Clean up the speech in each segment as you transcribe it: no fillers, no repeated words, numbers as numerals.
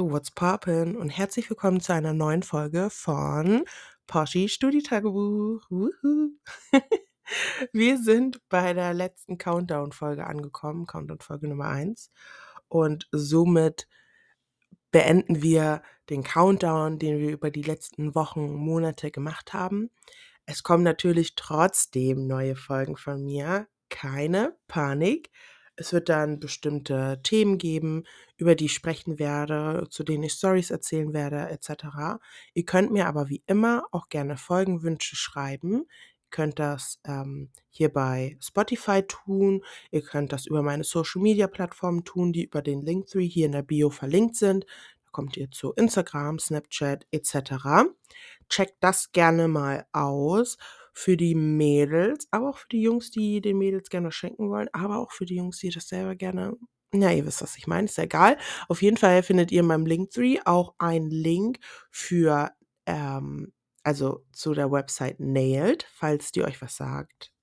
what's poppin? Und herzlich willkommen zu einer neuen Folge von Poshi Studietagebuch. Wuhu. Wir sind bei der letzten Countdown-Folge angekommen, Countdown-Folge Nummer 1. Und somit beenden wir den Countdown, den wir über die letzten Wochen, Monate gemacht haben. Es kommen natürlich trotzdem neue Folgen von mir. Keine Panik. Es wird dann bestimmte Themen geben, über die ich sprechen werde, zu denen ich Storys erzählen werde, etc. Ihr könnt mir aber wie immer auch gerne Folgenwünsche schreiben. Ihr könnt das hier bei Spotify tun. Ihr könnt das über meine Social-Media-Plattformen tun, die über den Linktree hier in der Bio verlinkt sind. Da kommt ihr zu Instagram, Snapchat etc. Checkt das gerne mal aus für die Mädels, aber auch für die Jungs, die den Mädels gerne was schenken wollen, aber auch für die Jungs, die das selber gerne ihr wisst, was ich meine, ist ja egal. Auf jeden Fall findet ihr in meinem Linktree auch einen Link für, also zu der Website Nailed, falls die euch was sagt.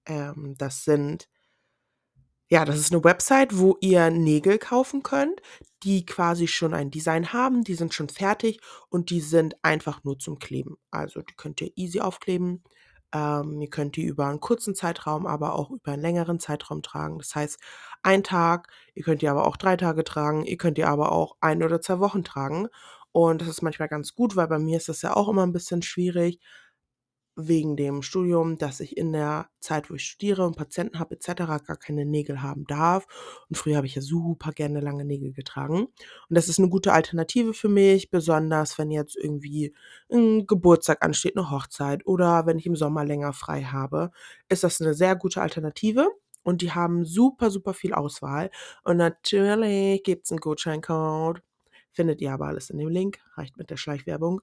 Das ist eine Website, wo ihr Nägel kaufen könnt, die quasi schon ein Design haben, die sind schon fertig und die sind einfach nur zum Kleben. Also, die könnt ihr easy aufkleben. Ihr könnt die über einen kurzen Zeitraum, aber auch über einen längeren Zeitraum tragen. Das heißt, 1 Tag, ihr könnt die aber auch 3 Tage tragen, ihr könnt die aber auch 1 oder 2 Wochen tragen. Und das ist manchmal ganz gut, weil bei mir ist das ja auch immer ein bisschen schwierig wegen dem Studium, dass ich in der Zeit, wo ich studiere und Patienten habe et cetera, gar keine Nägel haben darf. Und früher habe ich ja super gerne lange Nägel getragen. Und das ist 'ne gute Alternative für mich, besonders wenn jetzt irgendwie 'n Geburtstag ansteht, 'ne Hochzeit oder wenn ich im Sommer länger frei habe, ist das 'ne sehr gute Alternative. Und die haben super, super viel Auswahl. Und natürlich gibt's 'n Gutscheincode. Findet ihr aber alles in dem Link, reicht mit der Schleichwerbung.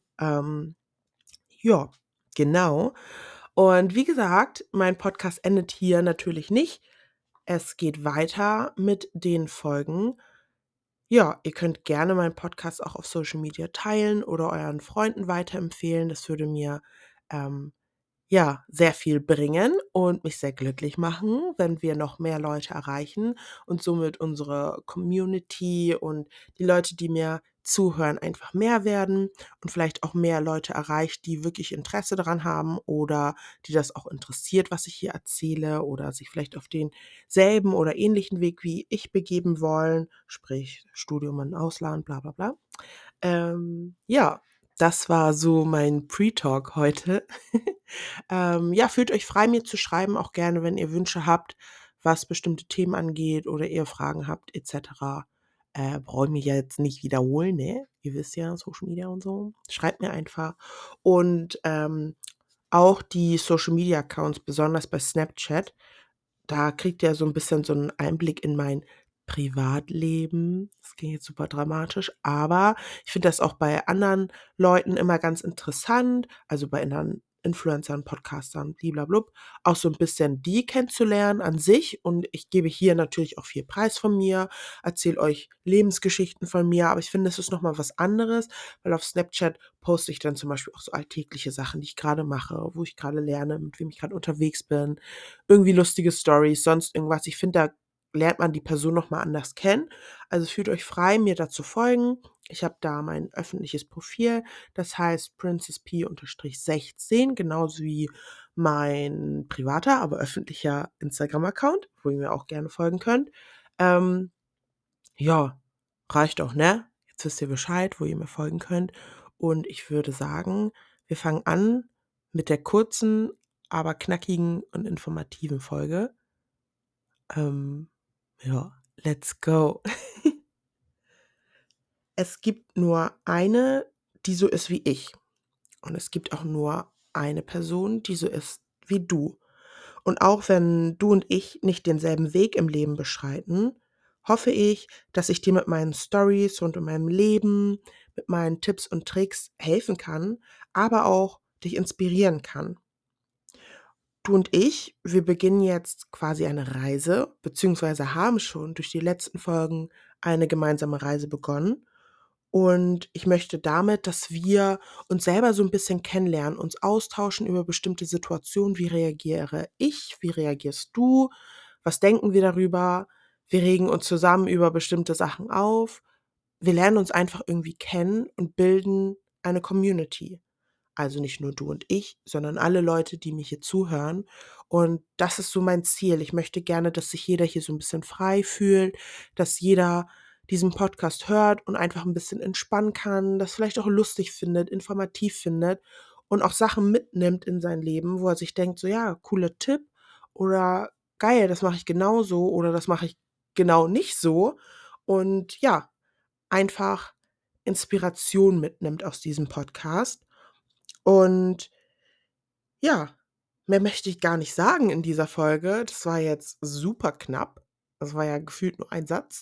Ja, genau. Und wie gesagt, mein Podcast endet hier natürlich nicht. Es geht weiter mit den Folgen. Ja, ihr könnt gerne meinen Podcast auch auf Social Media teilen oder euren Freunden weiterempfehlen. Das würde mir, ähm, sehr viel bringen und mich sehr glücklich machen, wenn wir noch mehr Leute erreichen und somit unsere Community und die Leute, die mir zuhören, einfach mehr werden und vielleicht auch mehr Leute erreicht, die wirklich Interesse daran haben oder die das auch interessiert, was ich hier erzähle oder sich vielleicht auf denselben oder ähnlichen Weg wie ich begeben wollen, sprich Studium im Ausland, bla bla bla. Ja, das war so mein Pre-Talk heute. Fühlt euch frei, mir zu schreiben, auch gerne, wenn ihr Wünsche habt, was bestimmte Themen angeht oder ihr Fragen habt et cetera. Brauche ich mich ja jetzt nicht wiederholen, ne? Ihr wisst ja, Social Media und so. Schreibt mir einfach. Und, auch die Social Media Accounts, besonders bei Snapchat, da kriegt ihr so 'n bisschen so 'n Einblick in mein Privatleben. Das klingt jetzt super dramatisch, aber ich finde das auch bei anderen Leuten immer ganz interessant, also bei anderen Influencern, Podcastern, bliblablub, auch so 'n bisschen die kennenzulernen an sich. Und ich gebe hier natürlich auch viel Preis von mir, erzähle euch Lebensgeschichten von mir, aber ich finde, es ist noch mal was anderes, weil auf Snapchat poste ich dann zum Beispiel auch so alltägliche Sachen, die ich grade mache, wo ich grade lerne, mit wem ich grad unterwegs bin, irgendwie lustige Storys, sonst irgendwas. Ich finde, da lernt man die Person noch mal anders kennen. Also, fühlt euch frei, mir da zu folgen. Ich habe da mein öffentliches Profil, das heißt Princess P_16, genauso wie mein privater, aber öffentlicher Instagram-Account, wo ihr mir auch gerne folgen könnt. Ähm, ja, reicht doch, ne? Jetzt wisst ihr Bescheid, wo ihr mir folgen könnt. Und ich würde sagen, wir fangen an mit der kurzen, aber knackigen und informativen Folge. Ähm, let's go. Es gibt nur eine, die so ist wie ich. Und es gibt auch nur eine Person, die so ist wie du. Und auch wenn du und ich nicht denselben Weg im Leben beschreiten, hoffe ich, dass ich dir mit meinen Stories und in meinem Leben, mit meinen Tipps und Tricks helfen kann, aber auch dich inspirieren kann. Du und ich, wir beginnen jetzt quasi eine Reise, beziehungsweise haben schon durch die letzten Folgen eine gemeinsame Reise begonnen. Und ich möchte damit, dass wir uns selber so ein bisschen kennenlernen, uns austauschen über bestimmte Situationen. Wie reagiere ich? Wie reagierst du? Was denken wir darüber? Wir regen uns zusammen über bestimmte Sachen auf. wir lernen uns einfach irgendwie kennen und bilden eine Community. Also nicht nur du und ich, sondern alle Leute, die mir hier zuhören. Und das ist so mein Ziel. Ich möchte gerne, dass sich jeder hier so ein bisschen frei fühlt, dass jeder diesen Podcast hört und einfach ein bisschen entspannen kann, das vielleicht auch lustig findet, informativ findet und auch Sachen mitnimmt in sein Leben, wo er sich denkt, so ja, cooler Tipp oder geil, das mache ich genauso oder das mache ich genau nicht so. Und ja, einfach Inspiration mitnimmt aus diesem Podcast. Und ja, mehr möchte ich gar nicht sagen in dieser Folge. Das war jetzt super knapp. Das war ja gefühlt nur ein Satz.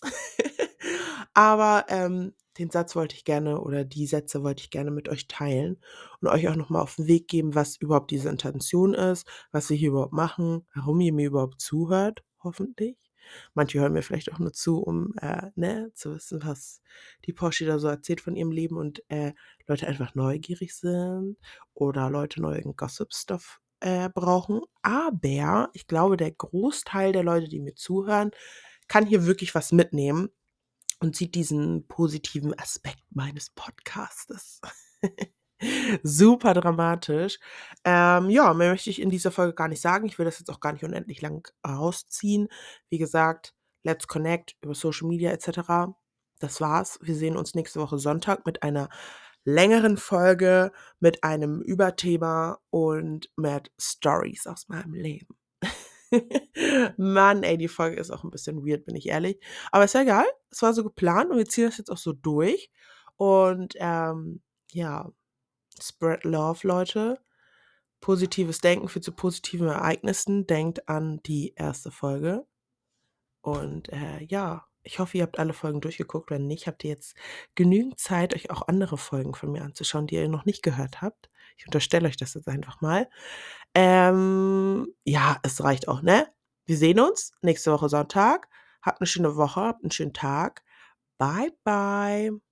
Aber, den Satz wollte ich gerne oder die Sätze wollte ich gerne mit euch teilen und euch auch noch mal auf 'n Weg geben, was überhaupt diese Intention ist, was wir hier überhaupt machen, warum ihr mir überhaupt zuhört, hoffentlich. Manche hören mir vielleicht auch nur zu, um, ne, zu wissen, was die Porsche da so erzählt von ihrem Leben und, Leute einfach neugierig sind oder Leute neuen Gossip-Stuff, brauchen. Aber ich glaube, der Großteil der Leute, die mir zuhören, kann hier wirklich was mitnehmen und sieht diesen positiven Aspekt meines Podcastes. Super dramatisch. Ja, mehr möchte ich in dieser Folge gar nicht sagen. Ich will das jetzt auch gar nicht unendlich lang rausziehen. Wie gesagt, let's connect über Social Media et cetera. Das war's. Wir sehen uns nächste Woche Sonntag mit einer längeren Folge, mit einem Überthema und mit Stories aus meinem Leben. Mann, ey, die Folge ist auch ein bisschen weird, bin ich ehrlich. Aber ist ja egal. Es war so geplant und wir ziehen das jetzt auch so durch. Und, ja, spread love, Leute. Positives Denken führt zu positiven Ereignissen. Denkt an die erste Folge. Und, ja, ich hoffe, ihr habt alle Folgen durchgeguckt. Wenn nicht, habt ihr jetzt genügend Zeit, euch auch andere Folgen von mir anzuschauen, die ihr noch nicht gehört habt. Ich unterstelle euch das jetzt einfach mal. Ja, es reicht auch, ne? Wir sehen uns nächste Woche Sonntag. Habt 'ne schöne Woche, habt 'n schönen Tag. Bye, bye.